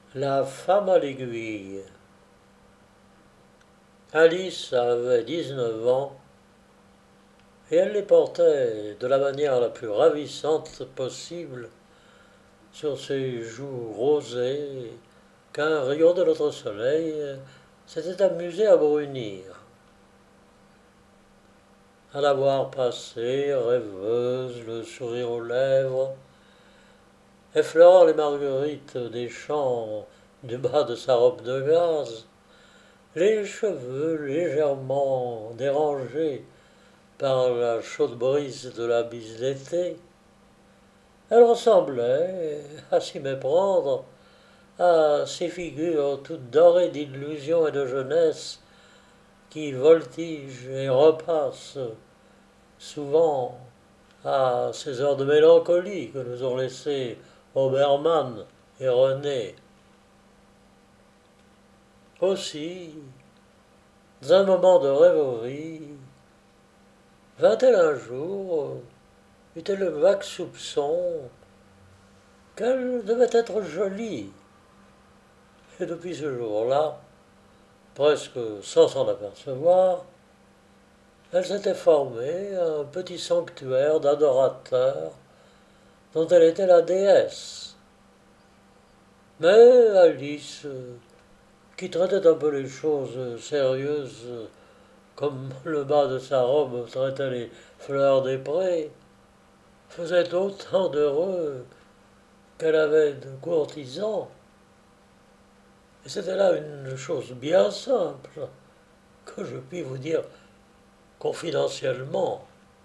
La femme à l'aiguille. Alice avait 19 ans et elle les portait de la manière la plus ravissante possible sur ses joues rosées qu'un rayon de notre soleil s'était amusé à brunir. À la voir passer, rêveuse, le sourire aux lèvres, effleurant les marguerites des champs du bas de sa robe de gaze, les cheveux légèrement dérangés par la chaude brise de la bise d'été, elle ressemblait, à s'y méprendre, à ces figures toutes dorées d'illusion et de jeunesse qui voltigent et repassent souvent à ces heures de mélancolie que nous ont laissées Obermann et René. Aussi, dans un moment de rêverie, vint-elle un jour, eut-elle le vague soupçon qu'elle devait être jolie. Et depuis ce jour-là, presque sans s'en apercevoir, elle s'était formée un petit sanctuaire d'adorateurs dont elle était la déesse. Mais Alice, qui traitait un peu les choses sérieuses comme le bas de sa robe traitait les fleurs des prés, faisait autant d'heureux qu'elle avait de courtisans. Et c'était là une chose bien simple que je puis vous dire confidentiellement.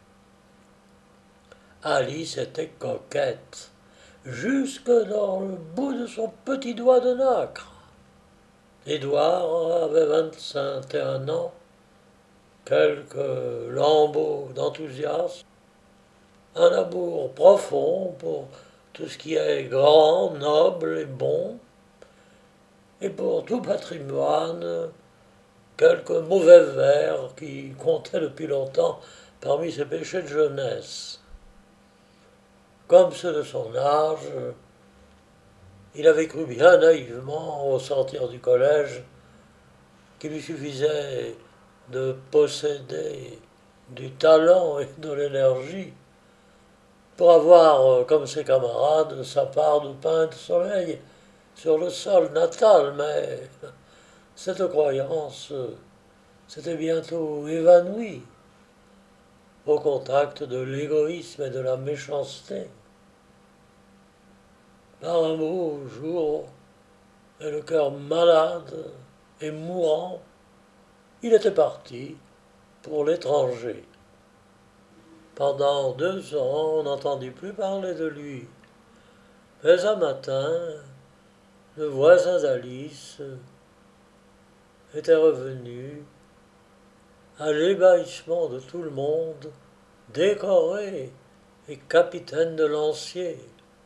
Alice était coquette, jusque dans le bout de son petit doigt de nacre. Édouard avait 21 ans, quelques lambeaux d'enthousiasme, un amour profond pour tout ce qui est grand, noble et bon, et pour tout patrimoine, quelques mauvais vers qui comptaient depuis longtemps parmi ses péchés de jeunesse. Comme ceux de son âge, il avait cru bien naïvement, au sortir du collège, qu'il lui suffisait de posséder du talent et de l'énergie pour avoir, comme ses camarades, sa part de pain et de soleil sur le sol natal. Mais cette croyance s'était bientôt évanouie au contact de l'égoïsme et de la méchanceté. Par un beau jour, et le cœur malade et mourant, il était parti pour l'étranger. Pendant 2 ans, on n'entendit plus parler de lui. Mais un matin, le voisin d'Alice était revenu, à l'ébahissement de tout le monde, décoré et capitaine de lancier.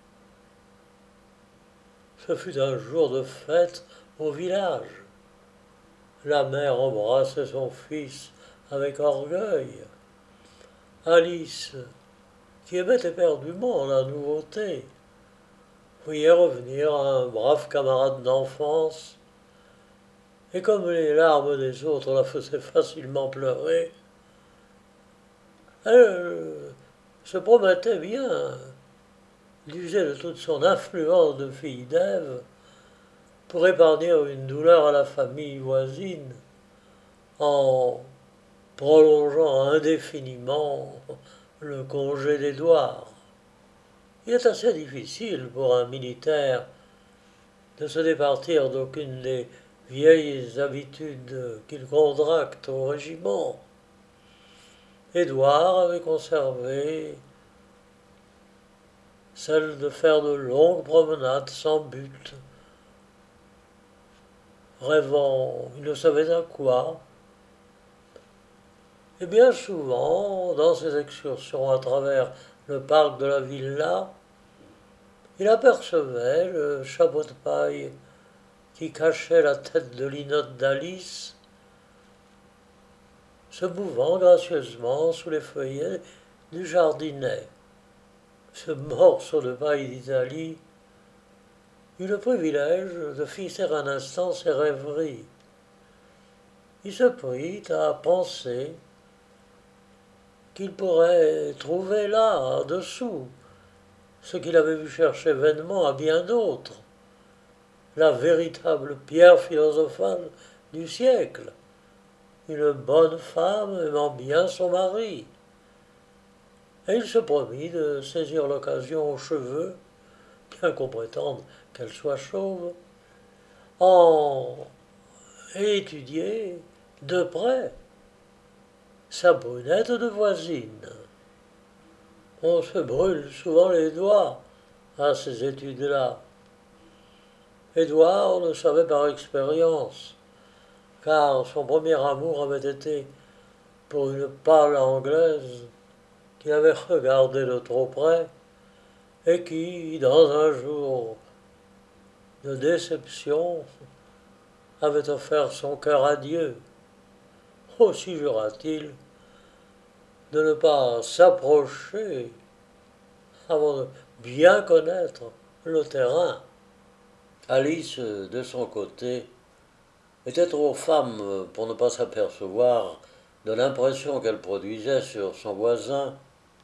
Ce fut un jour de fête au village. La mère embrassait son fils avec orgueil. Alice, qui aimait éperdument la nouveauté, voyait revenir un brave camarade d'enfance, et comme les larmes des autres la faisaient facilement pleurer, elle se promettait bien d'user de toute son influence de fille d'Ève pour épargner une douleur à la famille voisine en prolongeant indéfiniment le congé d'Édouard. Il est assez difficile pour un militaire de se départir d'aucune des vieilles habitudes qu'il contracte au régiment. Édouard avait conservé celle de faire de longues promenades sans but, rêvant il ne savait à quoi. Et bien souvent, dans ses excursions à travers le parc de la villa, il apercevait le chapeau de paille qui cachait la tête de linotte d'Alice, se mouvant gracieusement sous les feuillets du jardinet. Ce morceau de paille d'Italie, eut le privilège de fixer un instant ses rêveries. Il se prit à penser qu'il pourrait trouver là, dessous, ce qu'il avait vu chercher vainement à bien d'autres, la véritable pierre philosophale du siècle, une bonne femme aimant bien son mari. Et il se promit de saisir l'occasion aux cheveux, bien qu'on prétende qu'elle soit chauve, en étudier de près sa brunette de voisine. On se brûle souvent les doigts à ces études-là. Édouard le savait par expérience, car son premier amour avait été pour une pâle anglaise qu'il avait regardée de trop près et qui, dans un jour de déception, avait offert son cœur à Dieu. Aussi jura-t-il de ne pas s'approcher avant de bien connaître le terrain. Alice, de son côté, était trop femme pour ne pas s'apercevoir de l'impression qu'elle produisait sur son voisin,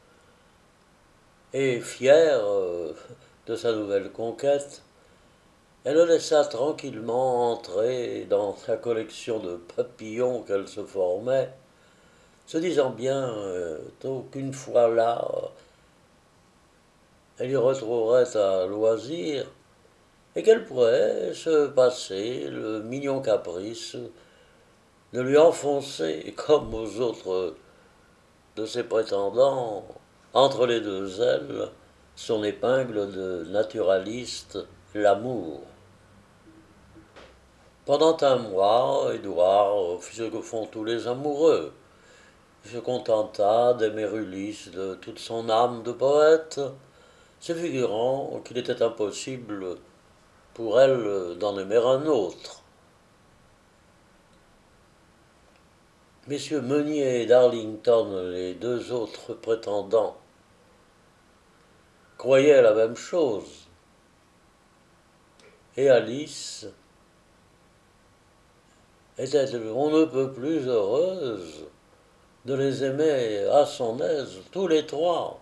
et fière de sa nouvelle conquête, elle le laissa tranquillement entrer dans sa collection de papillons qu'elle se formait, se disant bien qu'une fois là, elle y retrouverait à loisir, et qu'elle pourrait se passer le mignon caprice de lui enfoncer, comme aux autres de ses prétendants, entre les deux ailes, son épingle de naturaliste, l'amour. Pendant un mois, Édouard fit ce que font tous les amoureux. Il se contenta d'aimer Ulysse de toute son âme de poète, se figurant qu'il était impossible pour elle d'en aimer un autre. Messieurs Meunier et Darlington, les deux autres prétendants, croyaient la même chose, et Alice était on ne peut plus heureuse de les aimer à son aise, tous les trois,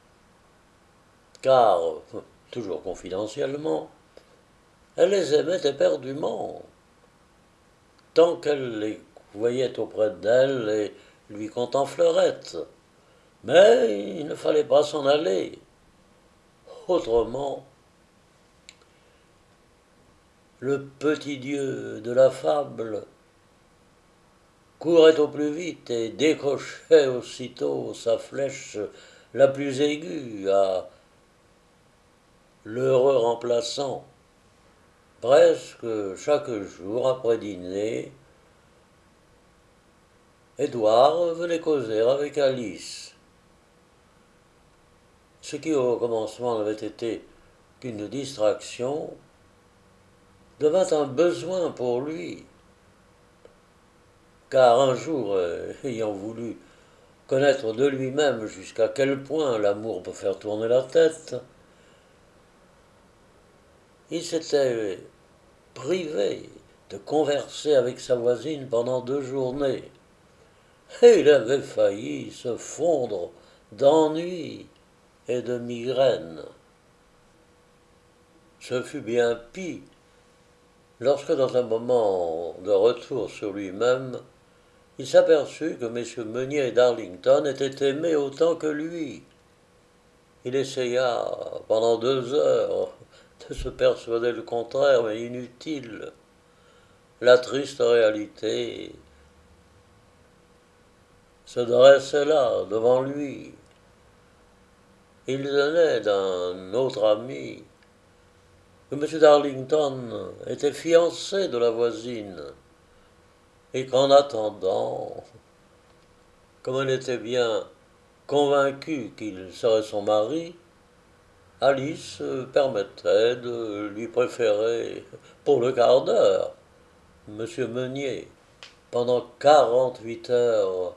car, toujours confidentiellement, elle les aimait éperdument, tant qu'elle les voyait auprès d'elle et lui comptant fleurette. Mais il ne fallait pas s'en aller. Autrement, le petit dieu de la fable courait au plus vite et décochait aussitôt sa flèche la plus aiguë à l'heureux remplaçant. Presque chaque jour après dîner, Édouard venait causer avec Alice. Ce qui au commencement n'avait été qu'une distraction devint un besoin pour lui, car un jour, ayant voulu connaître de lui-même jusqu'à quel point l'amour peut faire tourner la tête, il s'était privé de converser avec sa voisine pendant 2 journées, et il avait failli se fondre d'ennui et de migraine. Ce fut bien pis lorsque, dans un moment de retour sur lui-même, il s'aperçut que messieurs Meunier et Darlington étaient aimés autant que lui. Il essaya pendant 2 heures de se persuader le contraire, mais inutile. La triste réalité se dressait là, devant lui. Il venait d'un autre ami, que M. Darlington était fiancé de la voisine, et qu'en attendant, comme elle était bien convaincue qu'il serait son mari, Alice permettait de lui préférer, pour le quart d'heure, M. Meunier. Pendant 48 heures,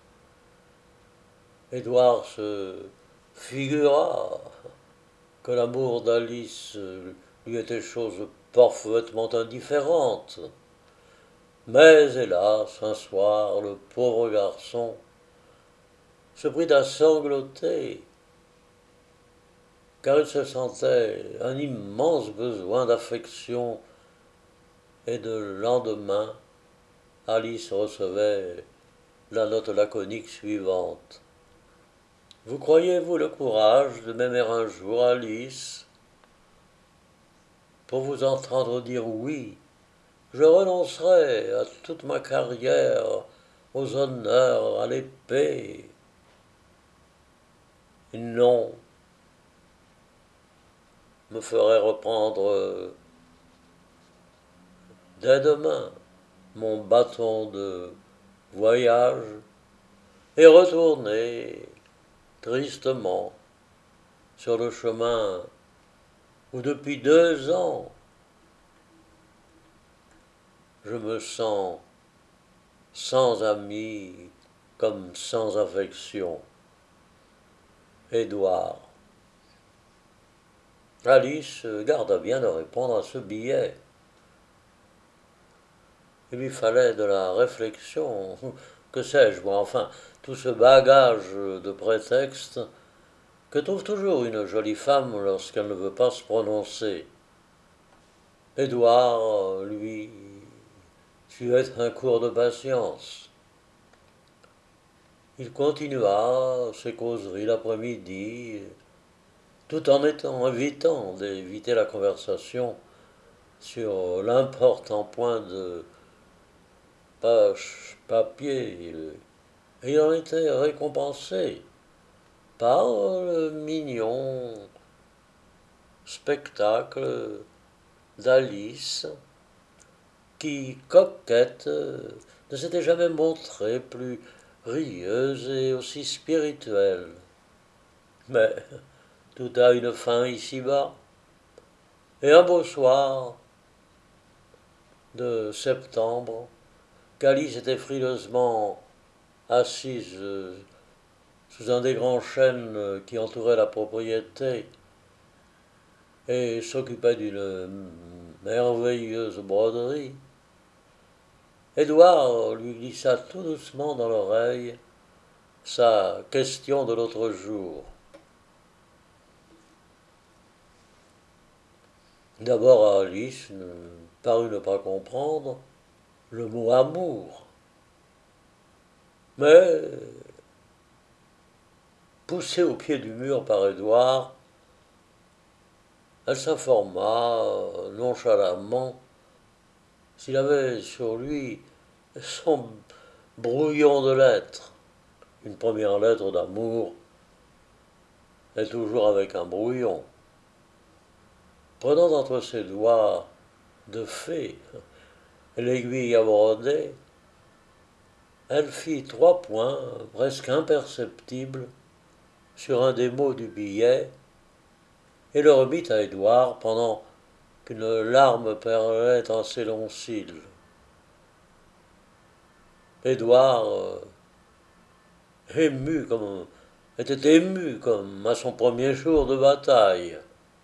Édouard se figura que l'amour d'Alice lui étaient choses parfaitement indifférentes. Mais hélas, un soir, le pauvre garçon se prit à sangloter, car il se sentait un immense besoin d'affection, et le lendemain, Alice recevait la note laconique suivante. Vous croyez-vous le courage de m'aimer un jour, Alice? Pour vous entendre dire oui, je renoncerai à toute ma carrière, aux honneurs, à l'épée. Non, me ferait reprendre dès demain mon bâton de voyage et retourner tristement sur le chemin où depuis 2 ans je me sens sans amis comme sans affection. Édouard. Alice garda bien de répondre à ce billet. Il lui fallait de la réflexion, que sais-je, moi, enfin, tout ce bagage de prétextes que trouve toujours une jolie femme lorsqu'elle ne veut pas se prononcer. Édouard, lui, suivait un cours de patience. Il continua ses causeries l'après-midi, tout en évitant d'éviter la conversation sur l'important point de papier. Et il en était récompensé par le mignon spectacle d'Alice qui, coquette, ne s'était jamais montrée plus rieuse et aussi spirituelle. Mais tout a une fin ici-bas, et un beau soir de septembre, qu'Alice était frileusement assise sous un des grands chênes qui entouraient la propriété et s'occupait d'une merveilleuse broderie, Édouard lui glissa tout doucement dans l'oreille sa question de l'autre jour. D'abord, Alice parut ne pas comprendre le mot amour, mais, poussée au pied du mur par Édouard, elle s'informa nonchalamment s'il avait sur lui son brouillon de lettres. Une première lettre d'amour est toujours avec un brouillon. Prenant entre ses doigts de fée l'aiguille à broder, elle fit 3 points presque imperceptibles sur un des mots du billet et le remit à Édouard pendant qu'une larme perlait en ses longs cils. Édouard était ému comme à son premier jour de bataille.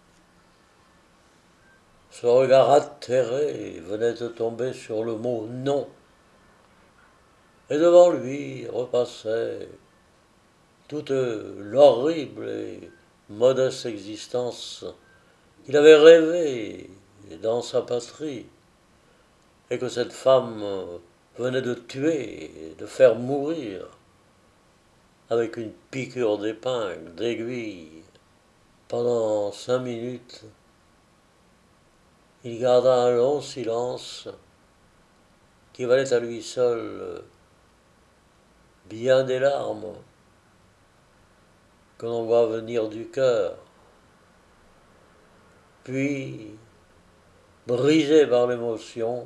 Son regard atterré venait de tomber sur le mot non, et devant lui repassait toute l'horrible et modeste existence qu'il avait rêvée dans sa patrie, et que cette femme venait de tuer, de faire mourir, avec une piqûre d'épingle, d'aiguille. Pendant 5 minutes, il garda un long silence qui valait à lui seul bien des larmes que l'on voit venir du cœur. Puis, brisé par l'émotion,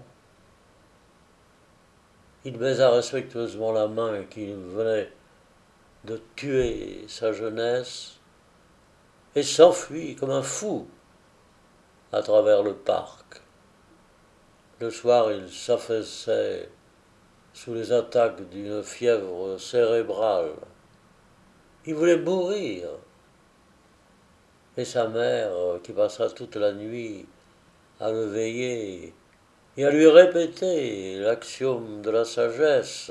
il baisa respectueusement la main qui venait de tuer sa jeunesse et s'enfuit comme un fou à travers le parc. Le soir, il s'affaissait sous les attaques d'une fièvre cérébrale. Il voulait mourir. Et sa mère, qui passa toute la nuit à le veiller et à lui répéter l'axiome de la sagesse.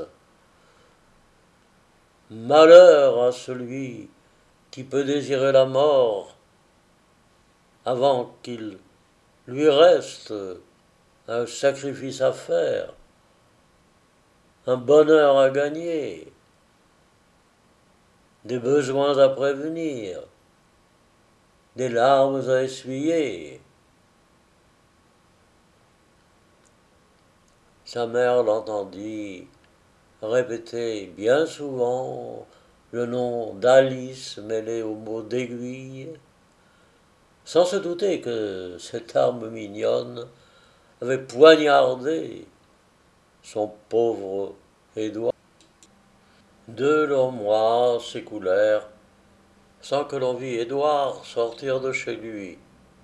Malheur à celui qui peut désirer la mort avant qu'il lui reste un sacrifice à faire, un bonheur à gagner, des besoins à prévenir, des larmes à essuyer. Sa mère l'entendit répéter bien souvent le nom d'Alice mêlé au mot d'aiguille, sans se douter que cette arme mignonne avait poignardé son pauvre Édouard. 2 longs mois s'écoulèrent sans que l'on vît Édouard sortir de chez lui.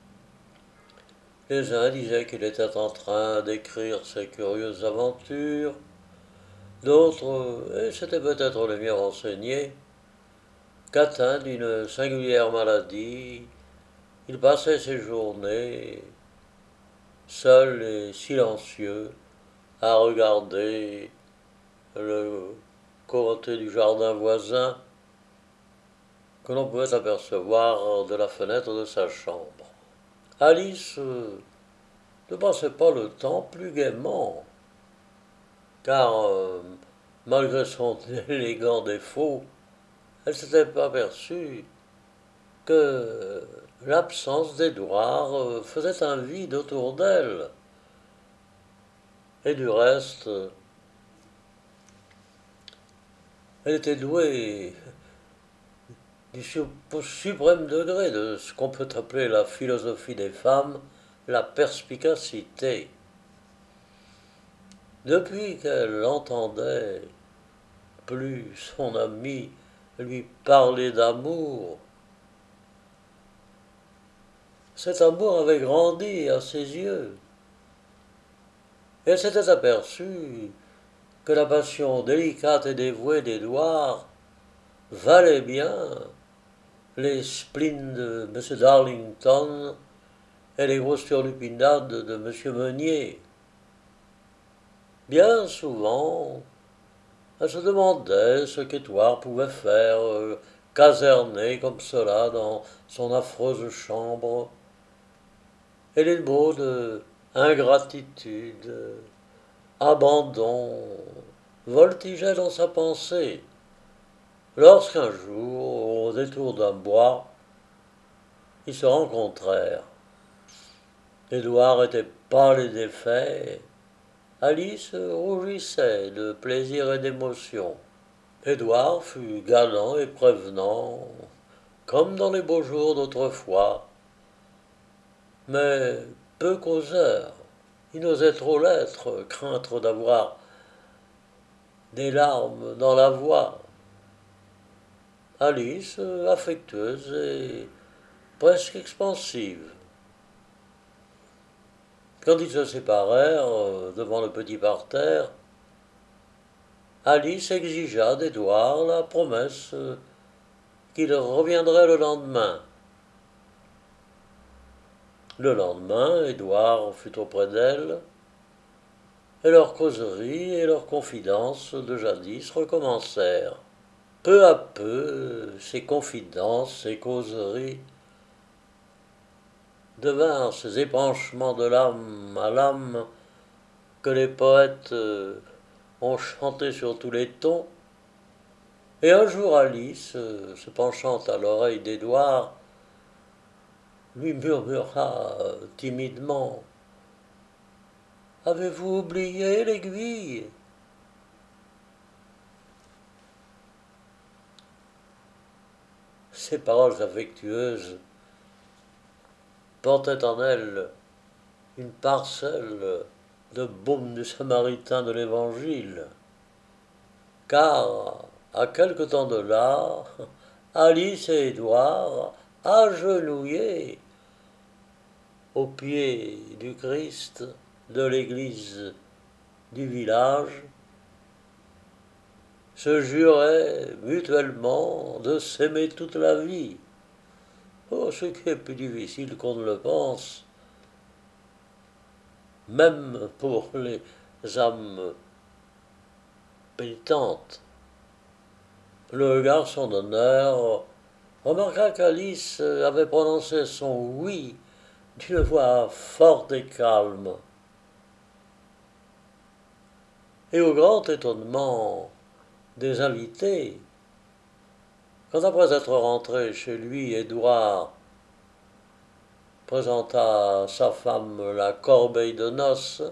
Les uns disaient qu'il était en train d'écrire ses curieuses aventures, d'autres, et c'étaient peut-être les mieux renseignés, qu'atteint d'une singulière maladie, il passait ses journées, seul et silencieux, à regarder le côté du jardin voisin que l'on pouvait apercevoir de la fenêtre de sa chambre. Alice ne passait pas le temps plus gaiement, car malgré son élégant défaut, elle s'était pas aperçue que l'absence d'Édouard faisait un vide autour d'elle. Et du reste, elle était douée du suprême degré de ce qu'on peut appeler la philosophie des femmes, la perspicacité. Depuis qu'elle entendait plus son ami lui parler d'amour, cet amour avait grandi à ses yeux. Et elle s'était aperçue que la passion délicate et dévouée d'Édouard valait bien les spleens de M. Darlington et les grosses turlupinades de M. Meunier. Bien souvent, elle se demandait ce qu'Édouard pouvait faire, caserné comme cela dans son affreuse chambre, et les mots de ingratitude, abandon voltigeaient dans sa pensée, lorsqu'un jour, au détour d'un bois, ils se rencontrèrent. Édouard était pâle et défait, Alice rougissait de plaisir et d'émotion. Édouard fut galant et prévenant, comme dans les beaux jours d'autrefois, mais peu causeur. Il n'osait trop l'être, crainte d'avoir des larmes dans la voix. Alice, affectueuse et presque expansive. Quand ils se séparèrent devant le petit parterre, Alice exigea d'Édouard la promesse qu'il reviendrait le lendemain. Le lendemain, Édouard fut auprès d'elle, et leurs causeries et leurs confidences de jadis recommencèrent. Peu à peu, ces confidences, ces causeries devinrent ces épanchements de l'âme à l'âme que les poètes ont chanté sur tous les tons. Et un jour Alice, se penchant à l'oreille d'Édouard, lui murmura timidement: Avez-vous oublié l'aiguille? Ces paroles affectueuses portaient en elles une parcelle de baume du Samaritain de l'Évangile, car, à quelque temps de là, Alice et Édouard, agenouillés aux pieds du Christ de l'église du village, se juraient mutuellement de s'aimer toute la vie. Oh, ce qui est plus difficile qu'on ne le pense, même pour les âmes pénitentes. Le garçon d'honneur remarqua qu'Alice avait prononcé son oui d'une voix forte et calme. Et au grand étonnement des invités, quand après être rentré chez lui, Édouard présenta à sa femme la corbeille de noces,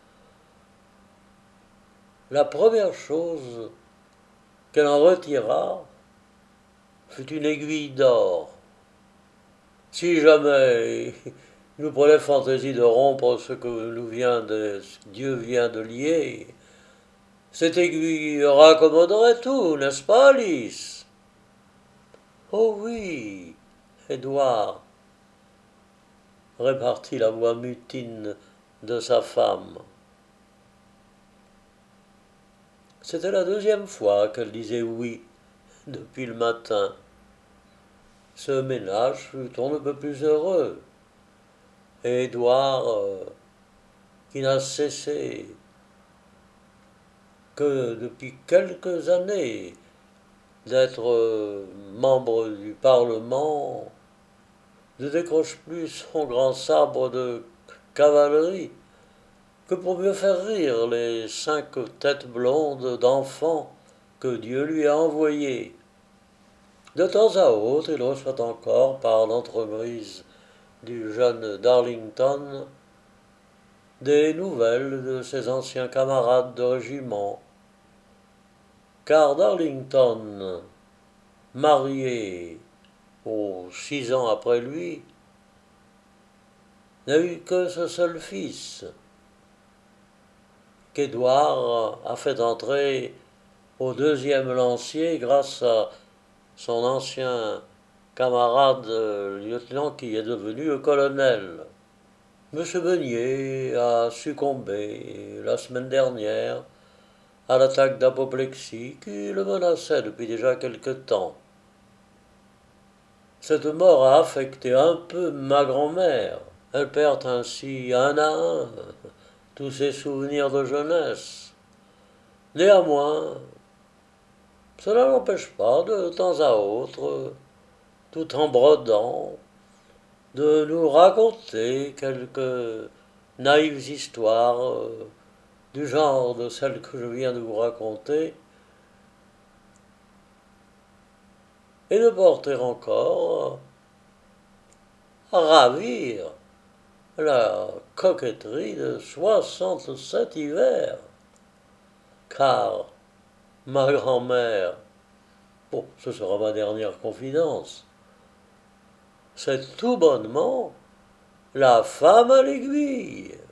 la première chose qu'elle en retira fut une aiguille d'or. Si jamais il nous prenait fantaisie de rompre ce que Dieu vient de lier, cette aiguille raccommoderait tout, n'est-ce pas, Alice? Oh oui, Édouard, répartit la voix mutine de sa femme. C'était la deuxième fois qu'elle disait oui depuis le matin. Ce ménage fut on ne peut plus heureux. Et Édouard, qui n'a cessé que depuis quelques années d'être membre du Parlement, ne décroche plus son grand sabre de cavalerie que pour mieux faire rire les 5 têtes blondes d'enfants que Dieu lui a envoyées. De temps à autre, il reçoit encore, par l'entremise du jeune Darlington, des nouvelles de ses anciens camarades de régiment, car Darlington, marié 6 ans après lui, n'a eu que ce seul fils, qu'Édouard a fait entrer au 2e lancier grâce à son ancien camarade lieutenant qui est devenu colonel. M. Meunier a succombé la semaine dernière à l'attaque d'apoplexie qui le menaçait depuis déjà quelque temps. Cette mort a affecté un peu ma grand-mère. Elle perd ainsi un à un tous ses souvenirs de jeunesse. Néanmoins, cela n'empêche pas de temps à autre, tout en brodant, de nous raconter quelques naïves histoires du genre de celles que je viens de vous raconter, et de porter encore à ravir la coquetterie de 67 hivers, car ma grand-mère, bon, ce sera ma dernière confidence, c'est tout bonnement la femme à l'aiguille.